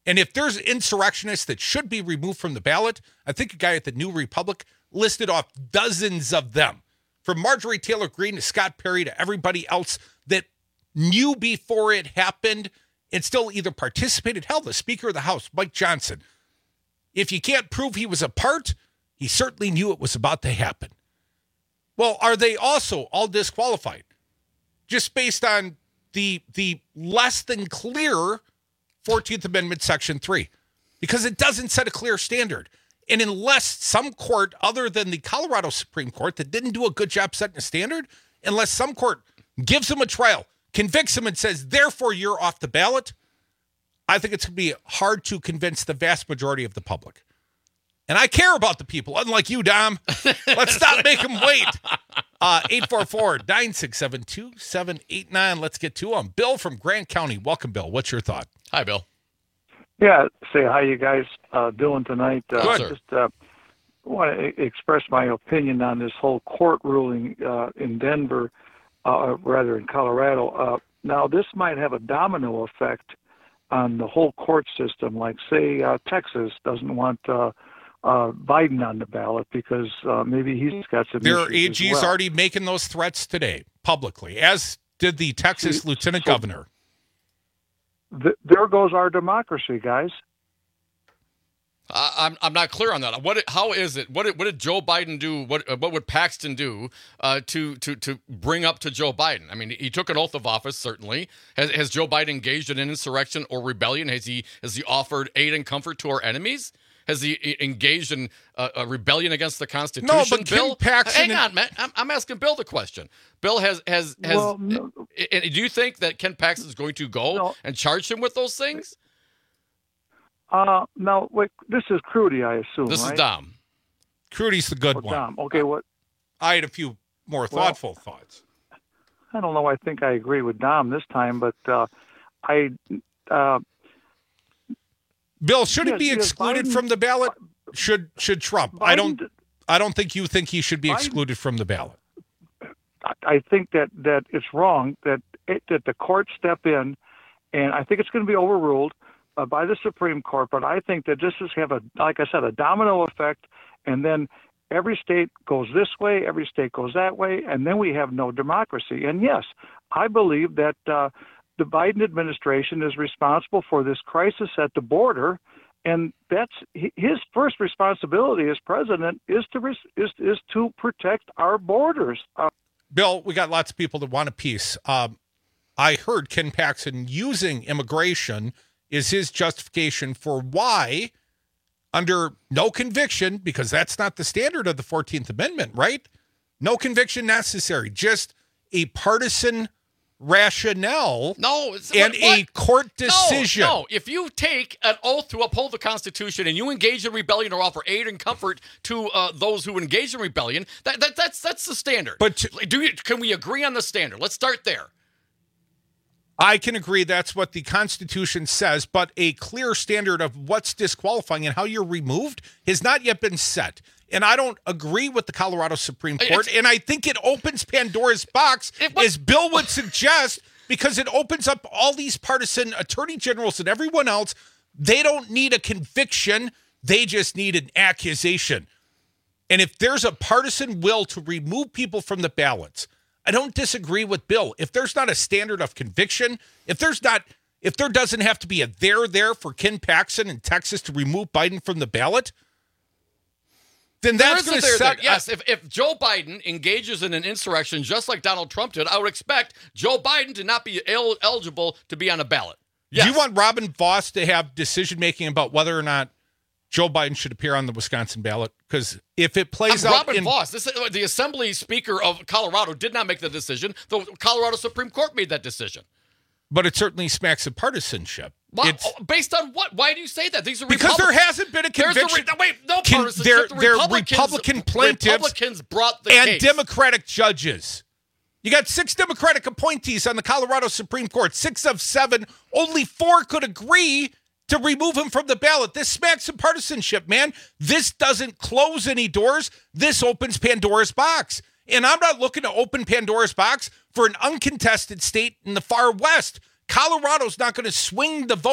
And if there's insurrectionists that should be removed from the ballot, I think a guy at the New Republic listed off dozens of them, from Marjorie Taylor Greene to Scott Perry to everybody else that knew before it happened and still either participated. Hell, the Speaker of the House, Mike Johnson, if you can't prove he was a part, he certainly knew it was about to happen. Well, are they also all disqualified? Just based on the less than clear 14th Amendment Section 3, because it doesn't set a clear standard. And unless some court other than the Colorado Supreme Court that didn't do a good job setting a standard, unless some court gives him a trial, convicts him and says, therefore, you're off the ballot, I think it's going to be hard to convince the vast majority of the public. And I care about the people, unlike you, Dom. Let's not make them wait. 844-967-2789. Let's get to them. Bill from Grant County. Welcome, Bill. What's your thought? Hi, Bill. Yeah, say how you guys doing tonight. Good, just want to express my opinion on this whole court ruling in Denver, rather in Colorado. Now, this might have a domino effect on the whole court system. Like, say, Texas doesn't want Biden on the ballot because maybe he's got some Their issues AG's as well. already making those threats today, publicly, as did the Texas Lieutenant Governor. There goes our democracy, guys. I'm not clear on that. How is it? What did Joe Biden do? What would Paxton do to bring up to Joe Biden? I mean, he took an oath of office. Certainly, has Joe Biden engaged in an insurrection or rebellion? Has he offered aid and comfort to our enemies? Has he engaged in a rebellion against the Constitution? No, but Bill, Ken Paxton. hang on, man. I'm asking Bill the question. Bill has. Well, no. Do you think that Ken Paxton is going to go and charge him with those things? No, wait, this is Crudy, I assume. This right? is Dom. Crudy's the good one. Dom. Okay, what? I had a few more thoughtful thoughts. I don't know. I think I agree with Dom this time, but Bill, should he be yes, excluded Biden- from the ballot? Should Trump? I don't think you think he should be excluded from the ballot. I think that it's wrong that the courts step in, and I think it's going to be overruled by the Supreme Court. But I think that this is like I said, a domino effect, and then every state goes this way, every state goes that way, and then we have no democracy. And yes, I believe that the Biden administration is responsible for this crisis at the border, and that's his first responsibility as president is to protect our borders. Bill, we got lots of people that want a piece. I heard Ken Paxton using immigration is his justification for why, under no conviction, because that's not the standard of the 14th Amendment, right? No conviction necessary, just a partisan rationale a court decision. No, if you take an oath to uphold the Constitution and you engage in rebellion or offer aid and comfort to those who engage in rebellion, that's the standard. But can we agree on the standard? Let's start there. I can agree that's what the Constitution says, but a clear standard of what's disqualifying and how you're removed has not yet been set. And I don't agree with the Colorado Supreme Court, and I think it opens Pandora's box, as Bill would suggest, because it opens up all these partisan attorney generals and everyone else. They don't need a conviction. They just need an accusation. And if there's a partisan will to remove people from the ballots, I don't disagree with Bill. If there's not a standard of conviction, if there doesn't have to be a there for Ken Paxton in Texas to remove Biden from the ballot, then that's going to set. Yes, if Joe Biden engages in an insurrection just like Donald Trump did, I would expect Joe Biden to not be eligible to be on a ballot. Yes. Do you want Robin Vos to have decision making about whether or not Joe Biden should appear on the Wisconsin ballot? Because if it plays out, Robin Vos, the Assembly Speaker of Colorado, did not make the decision. The Colorado Supreme Court made that decision. But it certainly smacks of partisanship. Based on what? Why do you say that? These are because there hasn't been a conviction. No partisanship. They're Republican plaintiffs. Republicans brought the and case. Democratic judges. You got 6 Democratic appointees on the Colorado Supreme Court. 6 of 7, only 4 could agree to remove him from the ballot. This smacks of partisanship, man. This doesn't close any doors. This opens Pandora's box. And I'm not looking to open Pandora's box for an uncontested state in the far west. Colorado's not going to swing the vote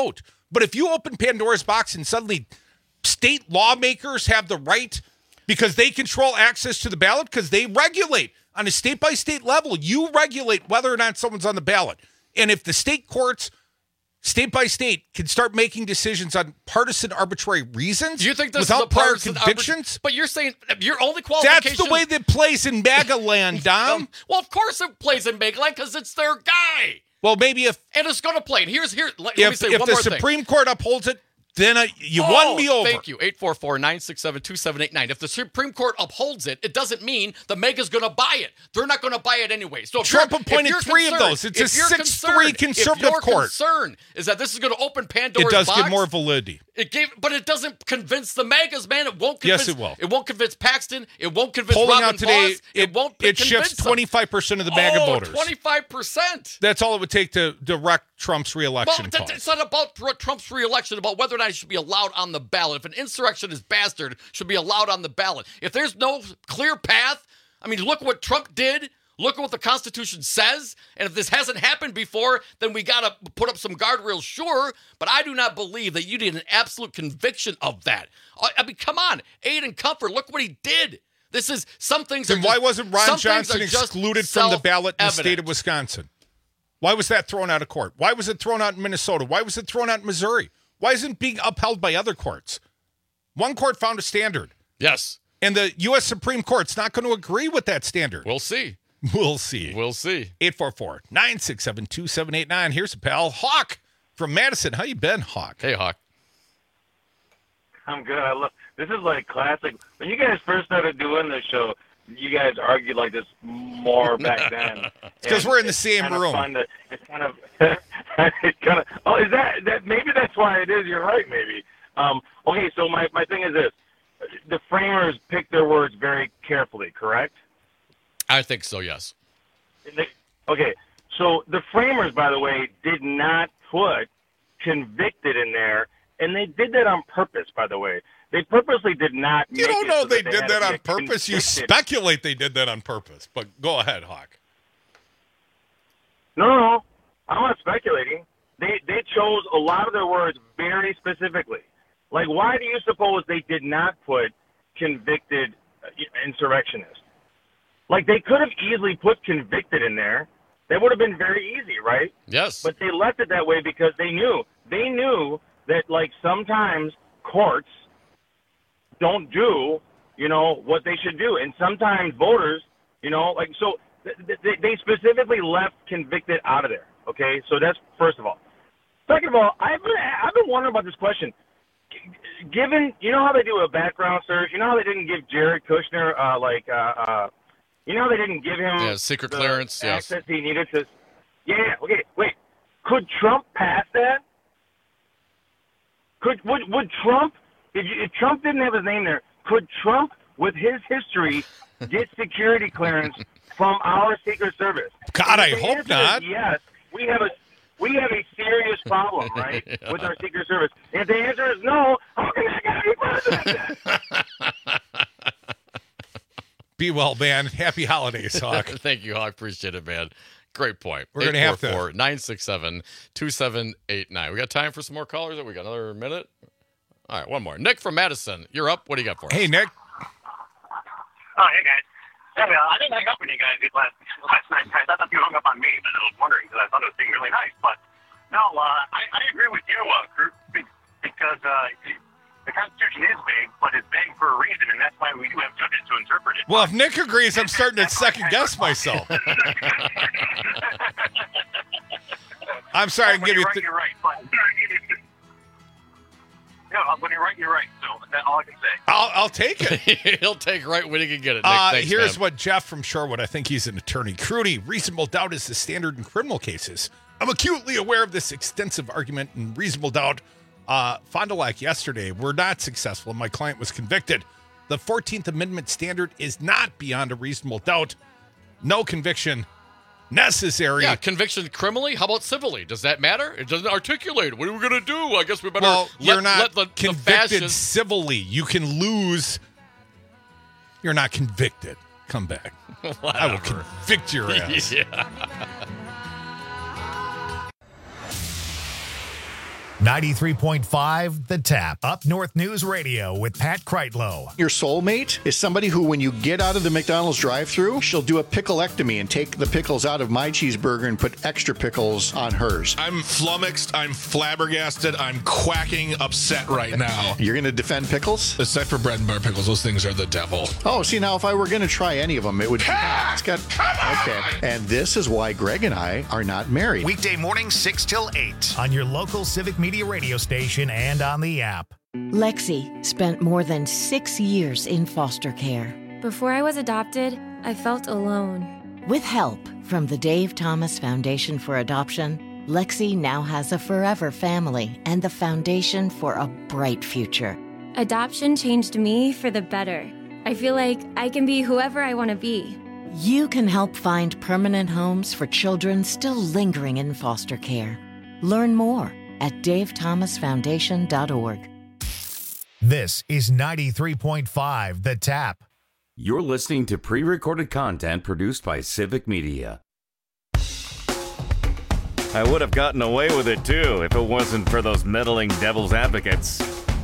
But if you open Pandora's box and suddenly state lawmakers have the right, because they control access to the ballot, because they regulate on a state-by-state level, you regulate whether or not someone's on the ballot. And if the state courts, state by state, can start making decisions on partisan arbitrary reasons, do you think this without is a prior partisan convictions? But you're saying your only qualification... That's the way that plays in MAGA land, Dom. Well, of course it plays in MAGA land because it's their guy. Well, maybe if... And it's going to play. And let me say if one the more thing. Supreme Court upholds it, then you won me over. Thank you. 844-967-2789. If the Supreme Court upholds it, it doesn't mean the MAGA's going to buy it. They're not going to buy it anyway. So Trump appointed 3 of those. It's a 6-3 conservative court. If your concern is that this is going to open Pandora's box... It does give more validity. But it doesn't convince the MAGAs, man. It won't convince... Yes, it will. It won't convince Paxton. It won't convince Polling Robin out today, Voss. It won't it convince shifts 25% of the MAGA voters. 25%. That's all it would take to wreck Trump's reelection cause. It's not about Trump's reelection, about whether or not he should be allowed on the ballot. If an insurrectionist bastard should be allowed on the ballot. If there's no clear path, I mean, look what Trump did. Look at what the Constitution says. And if this hasn't happened before, then we got to put up some guardrails, sure. But I do not believe that you need an absolute conviction of that. I mean, come on. Aid and comfort. Look what he did. This is some things. Then why wasn't Ron Johnson excluded from the ballot in the state of Wisconsin? Why was that thrown out of court? Why was it thrown out in Minnesota? Why was it thrown out in Missouri? Why isn't it being upheld by other courts? One court found a standard. Yes. And the U.S. Supreme Court's not going to agree with that standard. We'll see. We'll see. 844-967-2789. Here's a pal, Hawk from Madison. How you been, Hawk? Hey, Hawk. I'm good. This is like classic. When you guys first started doing this show, you guys argued like this more back then. It's because we're in the same room. It's kind of, oh, is that maybe that's why it is. You're right, maybe. Okay, so my thing is this. The framers picked their words very carefully, correct? I think so, yes. Okay, so the framers, by the way, did not put convicted in there, and they did that on purpose, by the way. They purposely did not make You don't know so they that did had that to on get purpose. You convicted. speculate they did that on purpose. But go ahead, Hawk. No. I'm not speculating. They chose a lot of their words very specifically. Like, why do you suppose they did not put convicted insurrectionist? Like, they could have easily put convicted in there. That would have been very easy, right? Yes. But they left it that way because they knew that, like, sometimes courts don't do, what they should do. And sometimes voters, so they specifically left convicted out of there. Okay? So that's first of all. Second of all, I've been wondering about this question. Given, how they do a background search, how they didn't give Jared Kushner, they didn't give him secret the clearance, yes. access he needed to. Yeah, okay, wait. Could Trump pass that? Would Trump, if Trump didn't have his name there, could Trump, with his history, get security clearance from our Secret Service? God, I hope not. Yes, we have a serious problem, right, with our Secret Service. If the answer is no, how can that guy be president? Be well, man. Happy holidays, Hawk. Thank you, Hawk. Appreciate it, man. Great point. We're going to have to. 967-2789. We got time for some more callers? We got another minute? All right, one more. Nick from Madison. You're up. What do you got for us? Hey, Nick. Oh, hey, guys. Yeah, I didn't hang up on you guys last night, guys. I thought you hung up on me, but I was wondering because I thought it was being really nice. But, no, I agree with you, Kurt, because the Constitution is vague, but it's vague for a reason, and that's why we do have judges to interpret it. Well, if Nick agrees, I'm starting to second-guess myself. I'm sorry, I can give you... You're right, but... No, when you're right, you're right. So that's all I can say. I'll take it. He'll take right when he can get it, Nick. Thanks, here's man. what Jeff from Shorewood, I think he's an attorney. Crudy, reasonable doubt is the standard in criminal cases. I'm acutely aware of this extensive argument and reasonable doubt. Fond du Lac yesterday were not successful and my client was convicted. The 14th Amendment standard is not beyond a reasonable doubt. No conviction necessary. Yeah, conviction criminally? How about civilly? Does that matter? It doesn't articulate. What are we going to do? I guess we better you're not the convicted civilly. You can lose. You're not convicted. Come back. I will convict your ass. Yeah. 93.5 The Tap. Up North News Radio with Pat Kreitlow. Your soulmate is somebody who, when you get out of the McDonald's drive-thru, she'll do a pickleectomy and take the pickles out of my cheeseburger and put extra pickles on hers. I'm flummoxed. I'm flabbergasted. I'm quacking upset right now. You're going to defend pickles? Except for bread and butter pickles. Those things are the devil. Oh, see, now if I were going to try any of them, it would be... It's got... Okay. And this is why Greg and I are not married. Weekday mornings 6 till 8 on your local Civic Media radio station and on the app. Lexi spent more than 6 years in foster care. Before I was adopted, I felt alone. With help from the Dave Thomas Foundation for Adoption, Lexi now has a forever family and the foundation for a bright future. Adoption changed me for the better. I feel like I can be whoever I want to be. You can help find permanent homes for children still lingering in foster care. Learn more at davethomasfoundation.org. This is 93.5 The Tap. You're listening to pre-recorded content produced by Civic Media. I would have gotten away with it too if it wasn't for those meddling devil's advocates.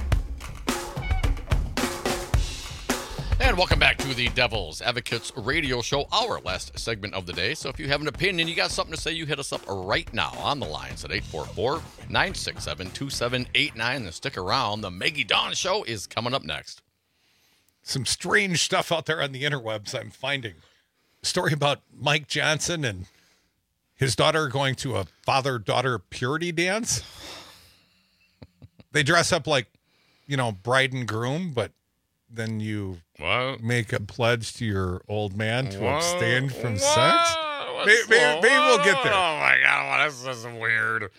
And welcome back to the Devil's Advocates radio show, our last segment of the day. So if you have an opinion, you got something to say, you hit us up right now on the lines at 844-967-2789. And stick around. The Maggie Dawn Show is coming up next. Some strange stuff out there on the interwebs I'm finding. A story about Mike Johnson and his daughter going to a father-daughter purity dance. They dress up like, bride and groom, but then you make a pledge to your old man to abstain from sex. Maybe we'll get there. Oh, my God. This is weird.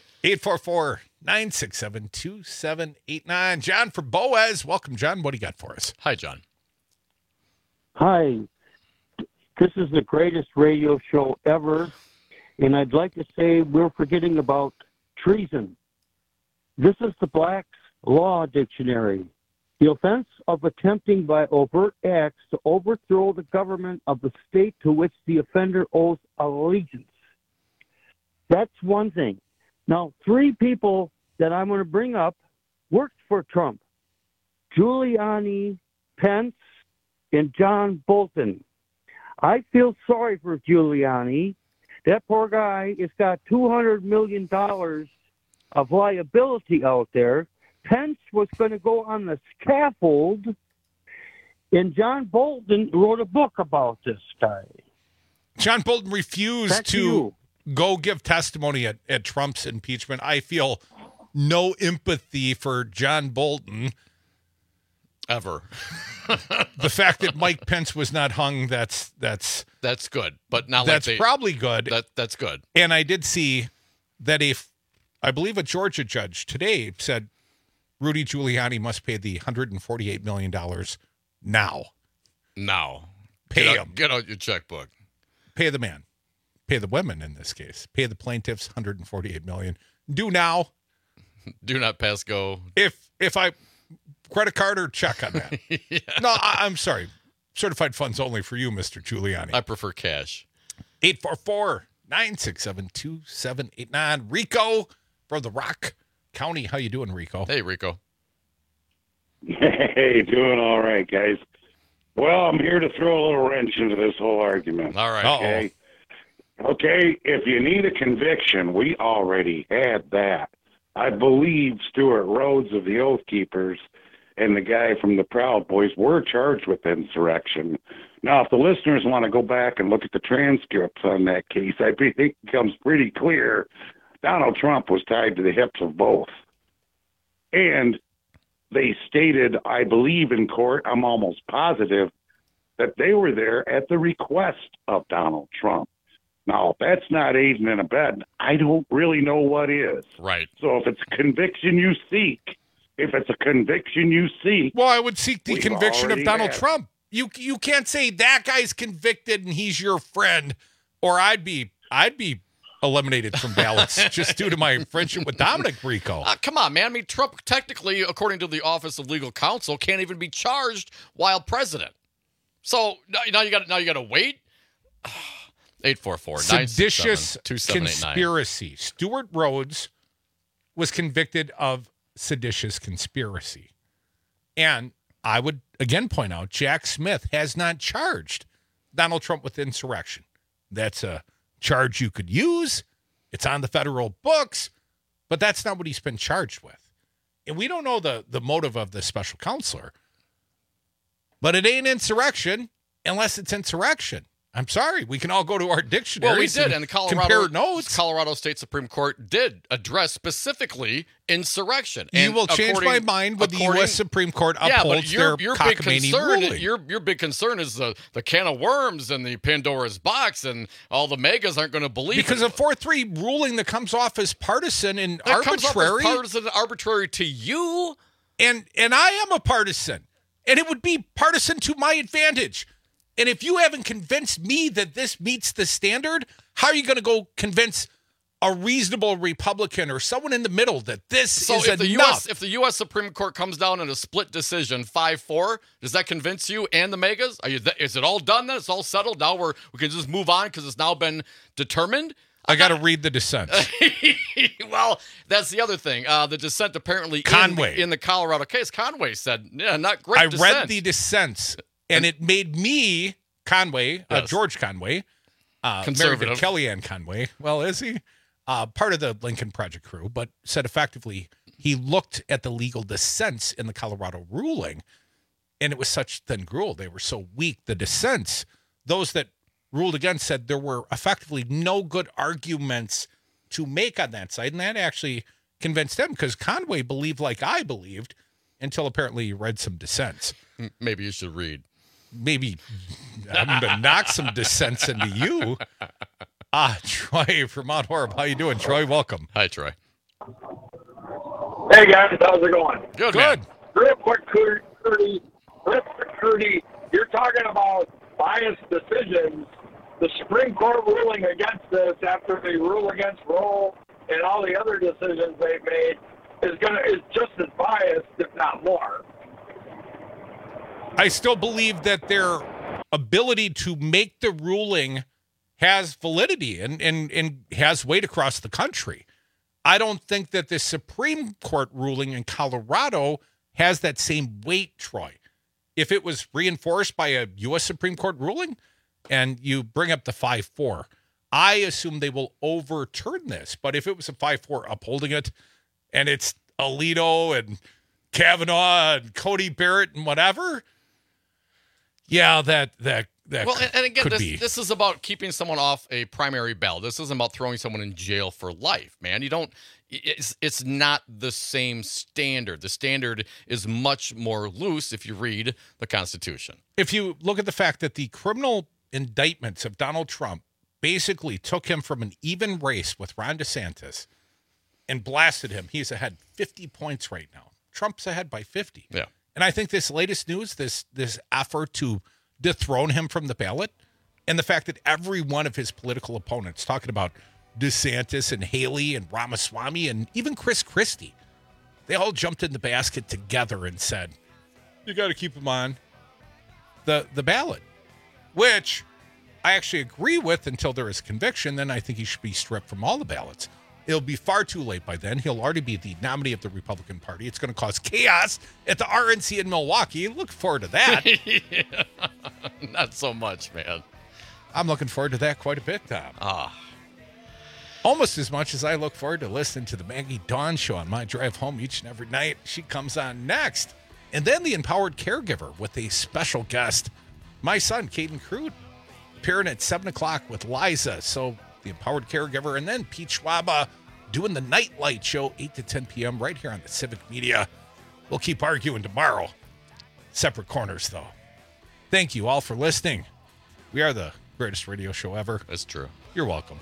844-967-2789. John from Boaz. Welcome, John. What do you got for us? Hi, John. Hi. This is the greatest radio show ever. And I'd like to say we're forgetting about treason. This is the Black's Law Dictionary. The offense of attempting by overt acts to overthrow the government of the state to which the offender owes allegiance. That's one thing. Now, 3 people that I'm going to bring up worked for Trump. Giuliani, Pence, and John Bolton. I feel sorry for Giuliani. That poor guy has got $200 million of liability out there. Pence was going to go on the scaffold, and John Bolton wrote a book about this guy. John Bolton refused to go give testimony at Trump's impeachment. I feel no empathy for John Bolton. Ever. The fact that Mike Pence was not hung, that's good, but not that's like probably good. That's good. And I did see that I believe a Georgia judge today said Rudy Giuliani must pay the $148 million now. Now. Pay him. Get out your checkbook. Pay the man. Pay the women in this case. Pay the plaintiffs $148 million. Do now. Do not pass go. If I credit card or check on that. Yeah. No, I'm sorry. Certified funds only for you, Mr. Giuliani. I prefer cash. 844-967-2789. Rico from the Rock County. How you doing, Rico? Hey, Rico. Hey, doing all right, guys. Well, I'm here to throw a little wrench into this whole argument. All right. Okay. Okay, if you need a conviction, we already had that. I believe Stuart Rhodes of the Oath Keepers and the guy from the Proud Boys were charged with insurrection. Now, if the listeners want to go back and look at the transcripts on that case, I think it becomes pretty clear Donald Trump was tied to the hips of both. And they stated, I believe in court, I'm almost positive, that they were there at the request of Donald Trump. Now, if that's not aiding and abetting, I don't really know what is. Right. So if it's a conviction you seek, well, I would seek the conviction of Donald Trump. You can't say that guy's convicted and he's your friend, or I'd be eliminated from ballots just due to my friendship with Dominic Rico. Come on, man. I mean, Trump technically, according to the Office of Legal Counsel, can't even be charged while president. So now you got to wait. 844-967-2789. Seditious conspiracy. Stuart Rhodes was convicted of seditious conspiracy. And I would again point out, Jack Smith has not charged Donald Trump with insurrection. That's a charge you could use. It's on the federal books, but that's not what he's been charged with. And we don't know the motive of the special counselor, but it ain't insurrection unless it's insurrection. I'm sorry. We can all go to our dictionaries. Well, we did, and the compare notes. Colorado State Supreme Court did address specifically insurrection. You And will change my mind when the U.S. Supreme Court upholds their cockamamie ruling. Your big concern is the can of worms and the Pandora's box, and all the megas aren't going to believe because it. a 4-3 ruling that comes off as partisan and That arbitrary. comes off as partisan and arbitrary to you. And I am a partisan, and it would be partisan to my advantage. And if you haven't convinced me that this meets the standard, how are you going to go convince a reasonable Republican or someone in the middle that this is enough? If the U.S. Supreme Court comes down in a split decision, 5-4, does that convince you and the megas? Is it all done then? It's all settled? Now we can just move on because it's now been determined? I got to read the dissent. Well, that's the other thing. The dissent apparently Conway. in the Colorado case, Conway said, yeah, not great dissent. Read the dissents. And it made me, Conway, Yes. George Conway, married Conservative. to Kellyanne Conway. Well, is he? Part of the Lincoln Project crew, but said effectively he looked at the legal dissents in the Colorado ruling, and it was such thin gruel. They were so weak. The dissents, those that ruled against, said there were effectively no good arguments to make on that side, and that actually convinced him because Conway believed like I believed until apparently he read some dissents. Maybe you should read. Maybe I'm going to knock some dissents into you. Troy from Mount Horeb. How you doing, Troy? Welcome. Hi, Troy. Hey, guys. How's it going? Good, man. Real quick, Curdy, you're talking about biased decisions. The Supreme Court ruling against this after they rule against Roe and all the other decisions they've made is just as biased, if not more. I still believe that their ability to make the ruling has validity and has weight across the country. I don't think that the Supreme Court ruling in Colorado has that same weight, Troy. If it was reinforced by a U.S. Supreme Court ruling and you bring up the 5-4, I assume they will overturn this. But if it was a 5-4 upholding it and it's Alito and Kavanaugh and Cody Barrett and whatever, yeah, that Well, and again, could be. this is about keeping someone off a primary ballot. This isn't about throwing someone in jail for life, man. It's not the same standard. The standard is much more loose if you read the Constitution. If you look at the fact that the criminal indictments of Donald Trump basically took him from an even race with Ron DeSantis and blasted him, he's ahead 50 points right now. Trump's ahead by 50. Yeah. And I think this latest news, this effort to dethrone him from the ballot, and the fact that every one of his political opponents, talking about DeSantis and Haley and Ramaswamy and even Chris Christie, they all jumped in the basket together and said, you got to keep him on the ballot, which I actually agree with until there is conviction. Then I think he should be stripped from all the ballots. It'll be far too late by then. He'll already be the nominee of the Republican Party. It's going to cause chaos at the RNC in Milwaukee. Look forward to that. Yeah, not so much, man. I'm looking forward to that quite a bit, Tom. Almost as much as I look forward to listening to the Maggie Dawn Show on my drive home each and every night. She comes on next. And then the Empowered Caregiver with a special guest, my son, Caden Crude, appearing at 7 o'clock with Liza. So the Empowered Caregiver, and then Pete Schwaba doing the Nightlight Show, 8 to 10 p.m. right here on the Civic Media. We'll keep arguing tomorrow. Separate corners, though. Thank you all for listening. We are the greatest radio show ever. That's true. You're welcome.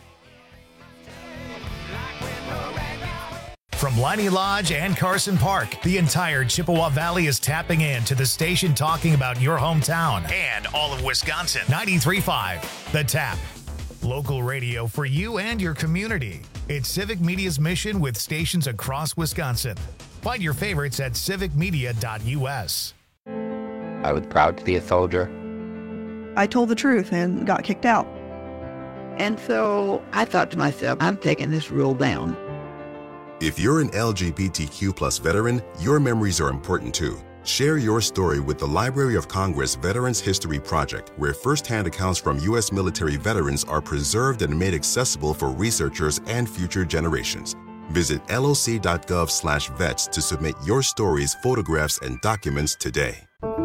From Liney Lodge and Carson Park, the entire Chippewa Valley is tapping in to the station talking about your hometown and all of Wisconsin. 93.5, The Tap. Local radio for you and your community. It's Civic Media's mission with stations across Wisconsin. Find your favorites at civicmedia.us. I was proud to be a soldier. I told the truth and got kicked out. And so I thought to myself, I'm taking this rule down. If you're an LGBTQ+ veteran, your memories are important too. Share your story with the Library of Congress Veterans History Project, where firsthand accounts from U.S. military veterans are preserved and made accessible for researchers and future generations. Visit loc.gov/vets to submit your stories, photographs, and documents today.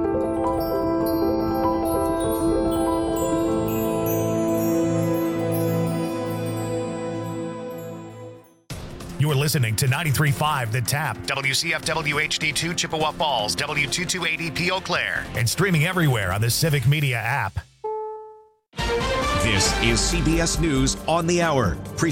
You are listening to 93.5 The Tap, WCFW HD2 Chippewa Falls, W228EP Eau Claire, and streaming everywhere on the Civic Media app. This is CBS News on the Hour,